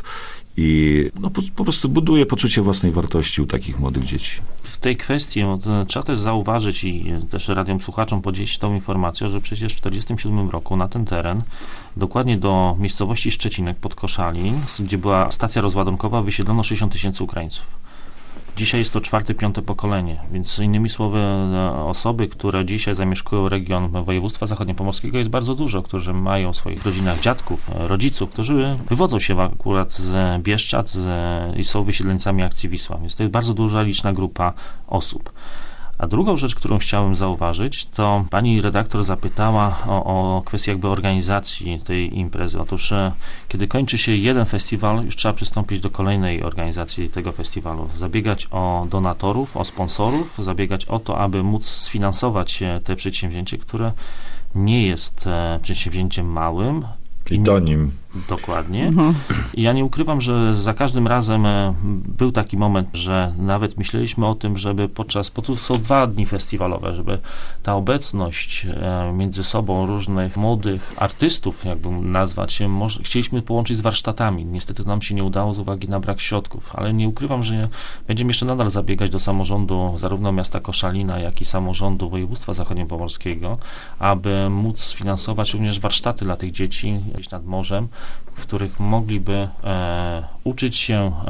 i no, po, po prostu buduje poczucie własnej wartości u takich młodych dzieci. W tej kwestii no, trzeba też zauważyć i też radiom słuchaczom podzielić tą informację, że przecież w tysiąc dziewięćset czterdziestym siódmym roku na ten teren, dokładnie do miejscowości Szczecinek pod Koszalin, gdzie była stacja rozładunkowa, wysiedlono sześćdziesiąt tysięcy Ukraińców. Dzisiaj jest to czwarte, piąte pokolenie, więc innymi słowy osoby, które dzisiaj zamieszkują region województwa zachodniopomorskiego jest bardzo dużo, którzy mają w swoich rodzinach dziadków, rodziców, którzy wywodzą się akurat z Bieszczad z, i są wysiedleńcami akcji Wisła, więc to jest bardzo duża, liczna grupa osób. A drugą rzecz, którą chciałem zauważyć, to pani redaktor zapytała o, o kwestię jakby organizacji tej imprezy. Otóż kiedy kończy się jeden festiwal, już trzeba przystąpić do kolejnej organizacji tego festiwalu. Zabiegać o donatorów, o sponsorów, zabiegać o to, aby móc sfinansować te przedsięwzięcie, które nie jest przedsięwzięciem małym. I to nim. Dokładnie. Mhm. I ja nie ukrywam, że za każdym razem był taki moment, że nawet myśleliśmy o tym, żeby podczas, bo tu są dwa dni festiwalowe, żeby ta obecność między sobą różnych młodych artystów, jakby nazwać, może, chcieliśmy połączyć z warsztatami. Niestety nam się nie udało z uwagi na brak środków, ale nie ukrywam, że będziemy jeszcze nadal zabiegać do samorządu zarówno miasta Koszalina, jak i samorządu województwa zachodniopomorskiego, aby móc sfinansować również warsztaty dla tych dzieci gdzieś nad morzem, w których mogliby e, uczyć się e,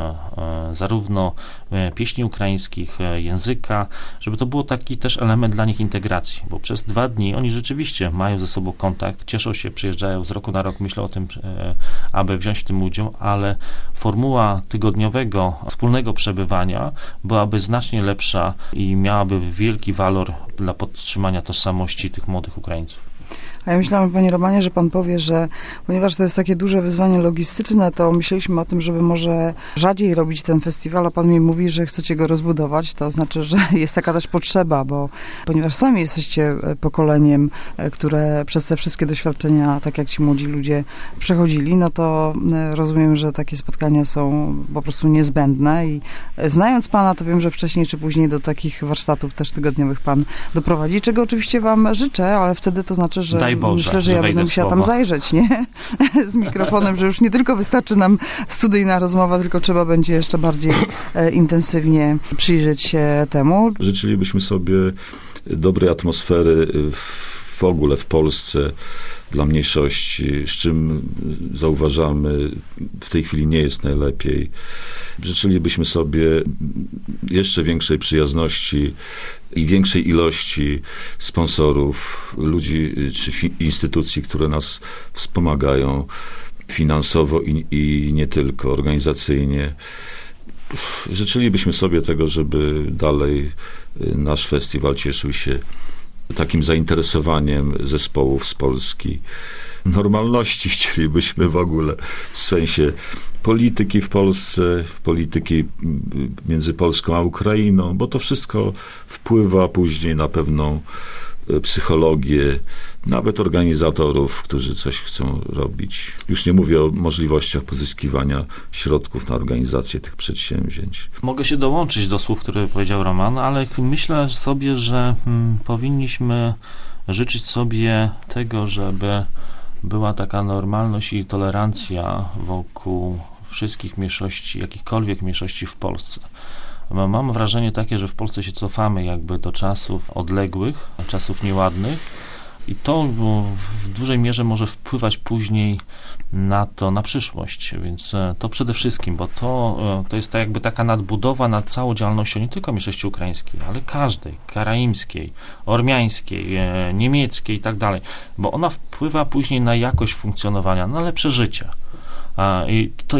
e, zarówno e, pieśni ukraińskich, e, języka, żeby to było taki też element dla nich integracji, bo przez dwa dni oni rzeczywiście mają ze sobą kontakt, cieszą się, przyjeżdżają z roku na rok, myślą o tym, e, aby wziąć w tym udział, ale formuła tygodniowego, wspólnego przebywania byłaby znacznie lepsza i miałaby wielki walor dla podtrzymania tożsamości tych młodych Ukraińców. A ja myślałam, panie Romanie, że pan powie, że ponieważ to jest takie duże wyzwanie logistyczne, to myśleliśmy o tym, żeby może rzadziej robić ten festiwal, a pan mi mówi, że chcecie go rozbudować. To znaczy, że jest taka też potrzeba, bo ponieważ sami jesteście pokoleniem, które przez te wszystkie doświadczenia, tak jak ci młodzi ludzie przechodzili, no to rozumiem, że takie spotkania są po prostu niezbędne i znając pana, to wiem, że wcześniej czy później do takich warsztatów też tygodniowych pan doprowadzi, czego oczywiście wam życzę, ale wtedy to znaczy, że Daj Boże, myślę, że ja będę musiała tam zajrzeć, nie? Z mikrofonem, że już nie tylko wystarczy nam studyjna rozmowa, tylko trzeba będzie jeszcze bardziej e, intensywnie przyjrzeć się temu. Życzylibyśmy sobie dobrej atmosfery w ogóle w Polsce dla mniejszości, z czym zauważamy, w tej chwili nie jest najlepiej. Życzylibyśmy sobie jeszcze większej przyjazności i większej ilości sponsorów, ludzi czy instytucji, które nas wspomagają finansowo i, i nie tylko, organizacyjnie. Życzylibyśmy sobie tego, żeby dalej nasz festiwal cieszył się takim zainteresowaniem zespołów z Polski. Normalności chcielibyśmy w ogóle, w sensie polityki w Polsce, polityki między Polską a Ukrainą, bo to wszystko wpływa później na pewną psychologię, nawet organizatorów, którzy coś chcą robić. Już nie mówię o możliwościach pozyskiwania środków na organizację tych przedsięwzięć. Mogę się dołączyć do słów, które powiedział Roman, ale myślę sobie, że hmm, powinniśmy życzyć sobie tego, żeby była taka normalność i tolerancja wokół wszystkich mniejszości, jakichkolwiek mniejszości w Polsce. Mam wrażenie takie, że w Polsce się cofamy jakby do czasów odległych, czasów nieładnych i to w dużej mierze może wpływać później na to, na przyszłość, więc to przede wszystkim, bo to, to jest tak jakby taka nadbudowa nad całą działalnością nie tylko mniejszości ukraińskiej, ale każdej, karaimskiej, ormiańskiej, niemieckiej i tak dalej, bo ona wpływa później na jakość funkcjonowania, na lepsze życie. I to jest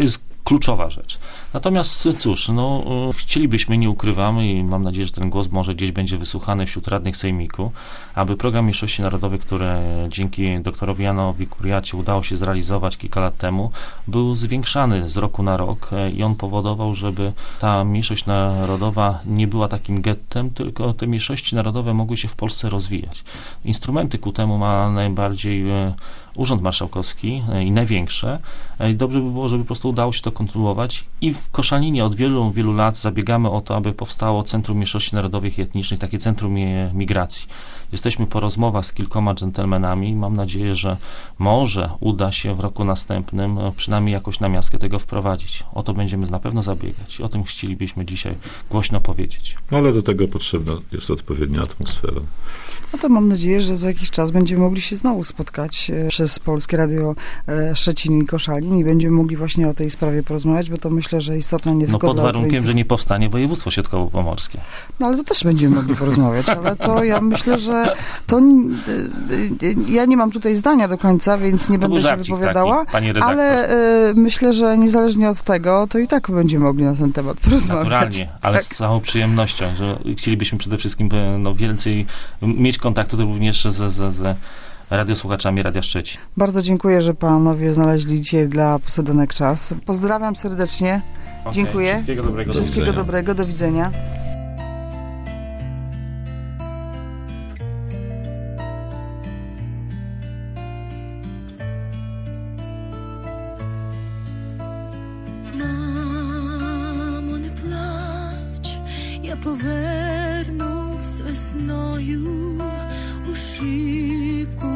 kluczowa rzecz. Natomiast cóż, no chcielibyśmy, nie ukrywamy i mam nadzieję, że ten głos może gdzieś będzie wysłuchany wśród radnych sejmiku, aby program mniejszości narodowych, który dzięki doktorowi Janowi Kuriacie udało się zrealizować kilka lat temu, był zwiększany z roku na rok i on powodował, żeby ta mniejszość narodowa nie była takim gettem, tylko te mniejszości narodowe mogły się w Polsce rozwijać. Instrumenty ku temu ma najbardziej Urząd Marszałkowski i największe. I dobrze by było, żeby po prostu udało się to kontynuować i w Koszalinie od wielu, wielu lat zabiegamy o to, aby powstało Centrum Mniejszości Narodowych i Etnicznych, takie centrum migracji. Jesteśmy po rozmowach z kilkoma dżentelmenami i mam nadzieję, że może uda się w roku następnym przynajmniej jakoś na miastkę tego wprowadzić. O to będziemy na pewno zabiegać i o tym chcielibyśmy dzisiaj głośno powiedzieć. No ale do tego potrzebna jest odpowiednia atmosfera. No to mam nadzieję, że za jakiś czas będziemy mogli się znowu spotkać przez Polskie Radio Szczecin i Koszalin i będziemy mogli właśnie o tej sprawie porozmawiać, bo to myślę, że istotne nie no tylko pod dla warunkiem, Ukraińców. że nie powstanie województwo środkowo-pomorskie. No ale to też będziemy mogli porozmawiać, ale to ja myślę, że to ja nie mam tutaj zdania do końca, więc nie to będę się żarcik wypowiadała, taki, pani redaktor. ale y, myślę, że niezależnie od tego, to i tak będziemy mogli na ten temat porozmawiać. Naturalnie, ale tak. z całą przyjemnością, że chcielibyśmy przede wszystkim no, więcej mieć kontaktu również ze, ze, ze radiosłuchaczami Radia Szczecin. Bardzo dziękuję, że panowie znaleźli dzisiaj dla Posedonek czas. Pozdrawiam serdecznie. Okay, dziękuję. Wszystkiego dobrego. Wszystkiego do dobrego. Do widzenia. Мамо, не плач, я повернусь весною у шибку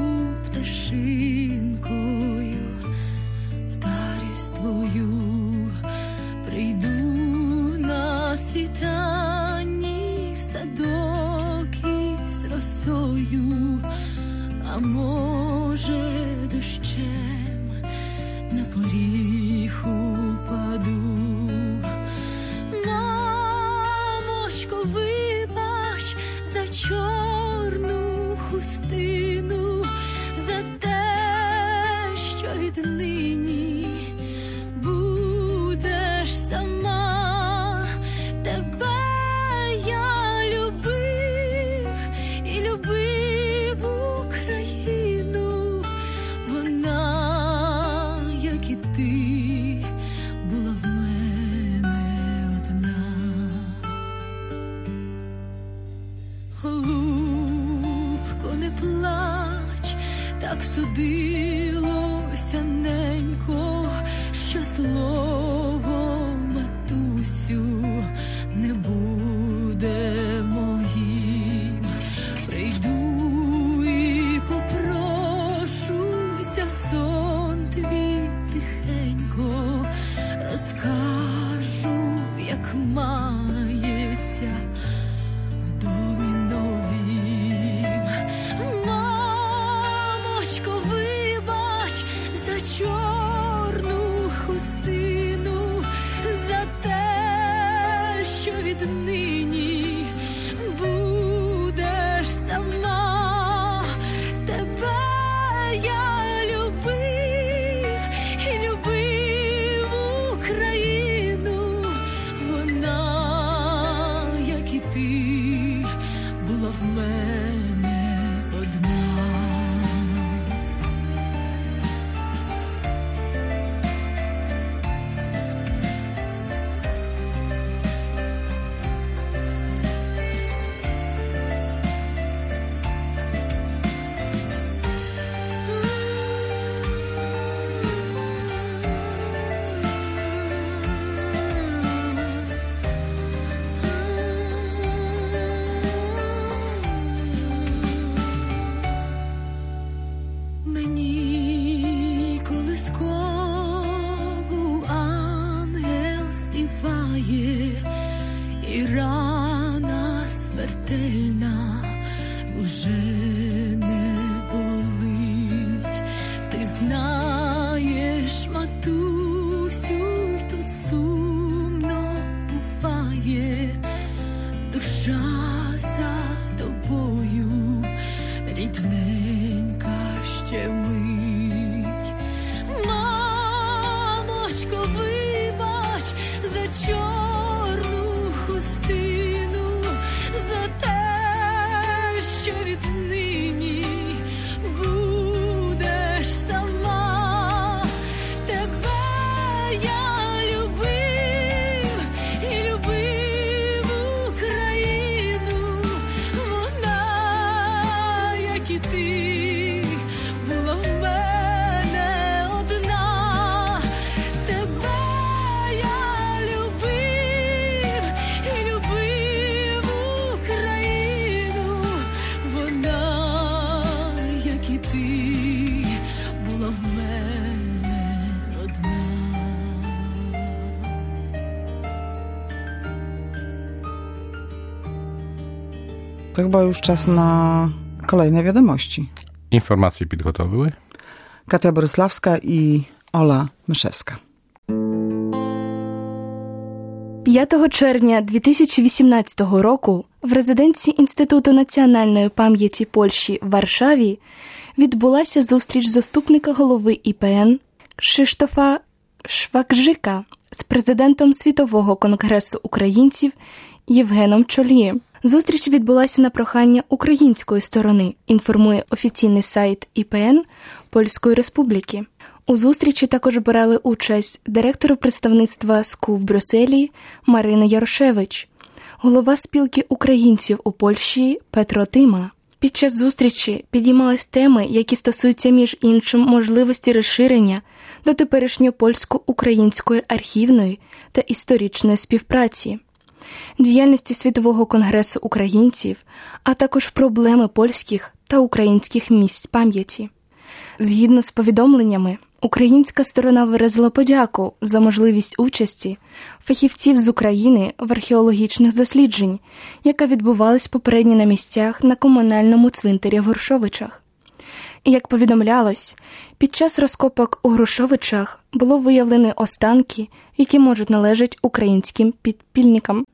пташинкою, вдарюсь твою, прийду на світанні в садок із росою, а може дощем на поріг упаду. Мамочко, вибач за чорну хустину, за те, що віднині будеш сама. Тебе я любив і любив Україну, вона, як і ти, була в мене одна. Голубко, не плач, так судилося, ненько, що слово матусю не буде моїм. Прийду і попрошуся в сон твій тихенько, розкажу, як мається в домі новім. Мамочко, вибач за чорну хустину, за те, що віднині будеш сама. Тебе я любив і любив Україну, вона, як і ти, була в мене одна. Мені колискову ангел співає, і рана смертельна уже не болить. Ти знаєш, матусю, й тут сумно буває, душа за тобою рідненька ще мить. Мамочко, вибач To chyba już czas na kolejne wiadomości. Informacje підготовили Katia Boryslawska i Ola Myszewska. п'ятого червня дві тисячі вісімнадцятого року в резиденції Інституту національної пам'яті Польщі в Варшаві відбулася зустріч заступника голови І Пе Ен Крzysztofa Szwagrzyka з президентом Світового конгресу українців Євгеном Чолієм. Зустріч відбулася на прохання української сторони, інформує офіційний сайт І Пе Ен Польської Республіки. У зустрічі також брали участь директор представництва СКУ в Брюсселі Марина Ярошевич, голова спілки українців у Польщі Петро Тима. Під час зустрічі підіймались теми, які стосуються між іншим можливості розширення до теперішньої польсько-української архівної та історичної співпраці, діяльності Світового конгресу українців, а також проблеми польських та українських місць пам'яті. Згідно з повідомленнями, українська сторона виразила подяку за можливість участі фахівців з України в археологічних досліджень, яка відбувалась попередньо на місцях на комунальному цвинтарі в Грушовичах. Як повідомлялось, під час розкопок у Грушовичах було виявлені останки, які можуть належати українським підпільникам.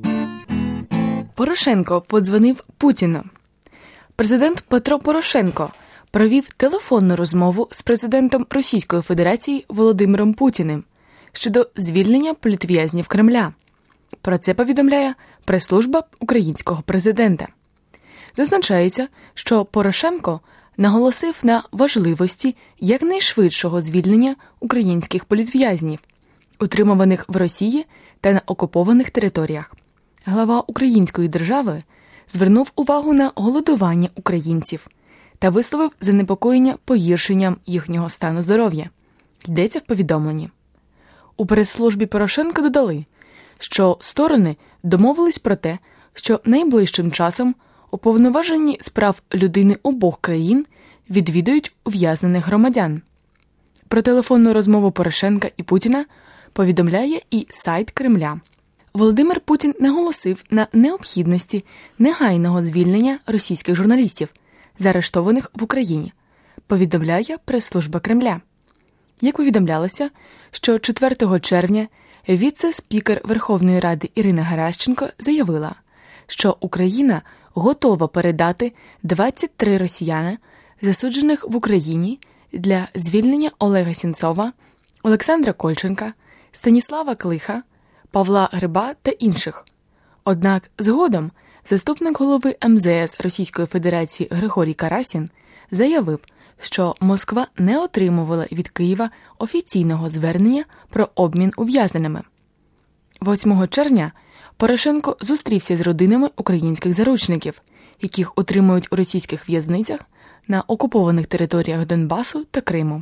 Порошенко подзвонив Путіну. Президент Петро Порошенко провів телефонну розмову з президентом Російської Федерації Володимиром Путіним щодо звільнення політв'язнів Кремля. Про це повідомляє прес-служба українського президента. Зазначається, що Порошенко наголосив на важливості якнайшвидшого звільнення українських політв'язнів, утримуваних в Росії та на окупованих територіях. Глава української держави звернув увагу на голодування українців та висловив занепокоєння погіршенням їхнього стану здоров'я. Йдеться в повідомленні. У прес-службі Порошенка додали, що сторони домовились про те, що найближчим часом уповноважені справ людини обох країн відвідують ув'язнених громадян. Про телефонну розмову Порошенка і Путіна повідомляє і сайт Кремля. Володимир Путін наголосив на необхідності негайного звільнення російських журналістів, заарештованих в Україні, повідомляє прес-служба Кремля. Як повідомлялося, що четвертого червня віце-спікер Верховної Ради Ірина Геращенко заявила, що Україна готова передати двадцять три росіяни, засуджених в Україні, для звільнення Олега Сенцова, Олександра Кольченка, Станіслава Клиха, Павла Гриба та інших. Однак згодом заступник голови Ем Зе Ес Російської Федерації Григорій Карасін заявив, що Москва не отримувала від Києва офіційного звернення про обмін ув'язненими. восьмого червня Порошенко зустрівся з родинами українських заручників, яких утримують у російських в'язницях на окупованих територіях Донбасу та Криму.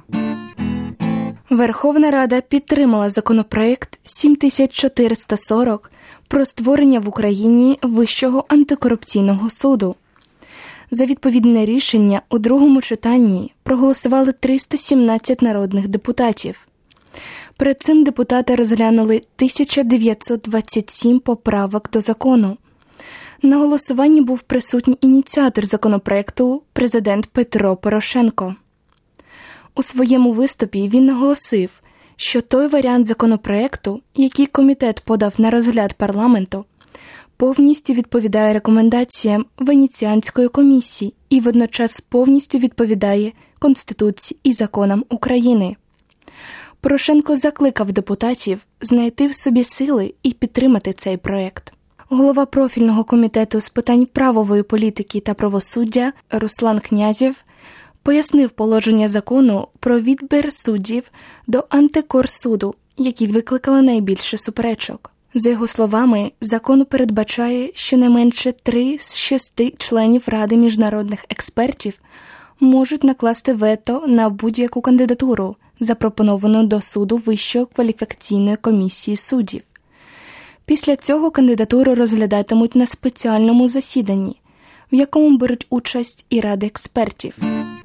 Верховна Рада підтримала законопроект сім тисяч чотириста сорок про створення в Україні Вищого антикорупційного суду. За відповідне рішення у другому читанні проголосували триста сімнадцять народних депутатів. Перед цим депутати розглянули тисяча дев'ятсот двадцять сім поправок до закону. На голосуванні був присутній ініціатор законопроекту президент Петро Порошенко. У своєму виступі він наголосив, що той варіант законопроекту, який комітет подав на розгляд парламенту, повністю відповідає рекомендаціям Венеціанської комісії і водночас повністю відповідає Конституції і законам України. Порошенко закликав депутатів знайти в собі сили і підтримати цей проект. Голова профільного комітету з питань правової політики та правосуддя Руслан Князєв пояснив положення закону про відбір суддів до антикорсуду, які викликали найбільше суперечок. За його словами, закон передбачає, що не менше три з шести членів Ради міжнародних експертів можуть накласти вето на будь-яку кандидатуру, запропоновану до суду Вищої кваліфікаційної комісії суддів. Після цього кандидатуру розглядатимуть на спеціальному засіданні, w jaką беруть участь i Rady Ekspertów.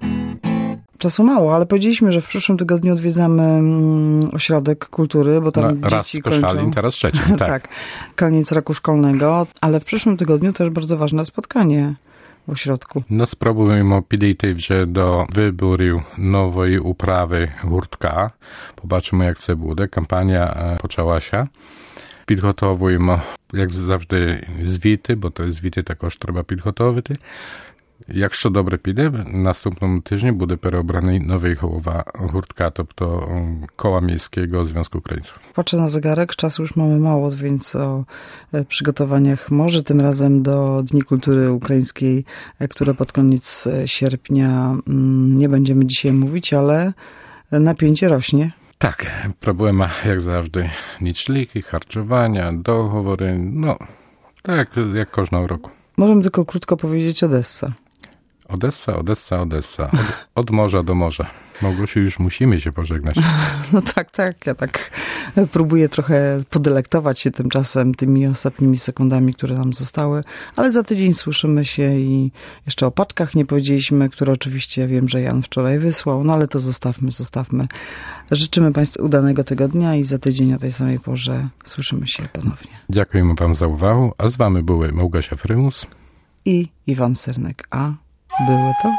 Czasu mało, ale powiedzieliśmy, że w przyszłym tygodniu odwiedzamy mm, ośrodek kultury, bo tam no, raz dzieci Koszalin, kończą... teraz Szczecin, tak. tak. Koniec roku szkolnego, ale w przyszłym tygodniu też bardzo ważne spotkanie ośrodku? No spróbujemy підійти вже до виборів нової управи гуртка. Побачимо, як це буде. Кампанія почалася. Підготовуємо, як завжди, звіти, бо то звіти також треба підготовити. Якщо добре піде, наступному тижні буде переобраний новий голова гурtka, тобто Koła Miejskiego Związku Ukraińców. Patrzę na zegarek, czasu już mamy mało, więc o przygotowaniach może tym razem do Dni Kultury Ukraińskiej, które pod koniec sierpnia nie będziemy dzisiaj mówić, ale napięcie rośnie. Tak, problemy jak zawsze, niczniki, harczowania, dogowory, no tak jak każdego roku. Możemy tylko krótko powiedzieć Odessa. Odessa, Odessa, Odessa. Od, od morza do morza. Małgosiu, już musimy się pożegnać. No tak, tak. Ja tak próbuję trochę podelektować się tymczasem tymi ostatnimi sekundami, które nam zostały, ale za tydzień słyszymy się i jeszcze o paczkach nie powiedzieliśmy, które oczywiście wiem, że Jan wczoraj wysłał, no ale to zostawmy, zostawmy. Życzymy Państwu udanego tygodnia i za tydzień o tej samej porze słyszymy się ponownie. Dziękujemy Wam za uwagę, a z Wami były Małgosia Frymus i Iwan Sernek. A było to?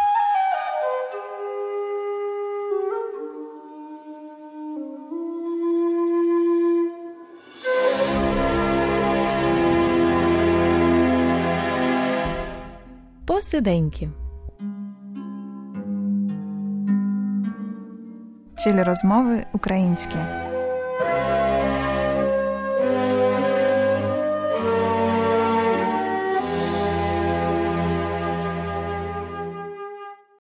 Посиденьки. Телерозмови українські.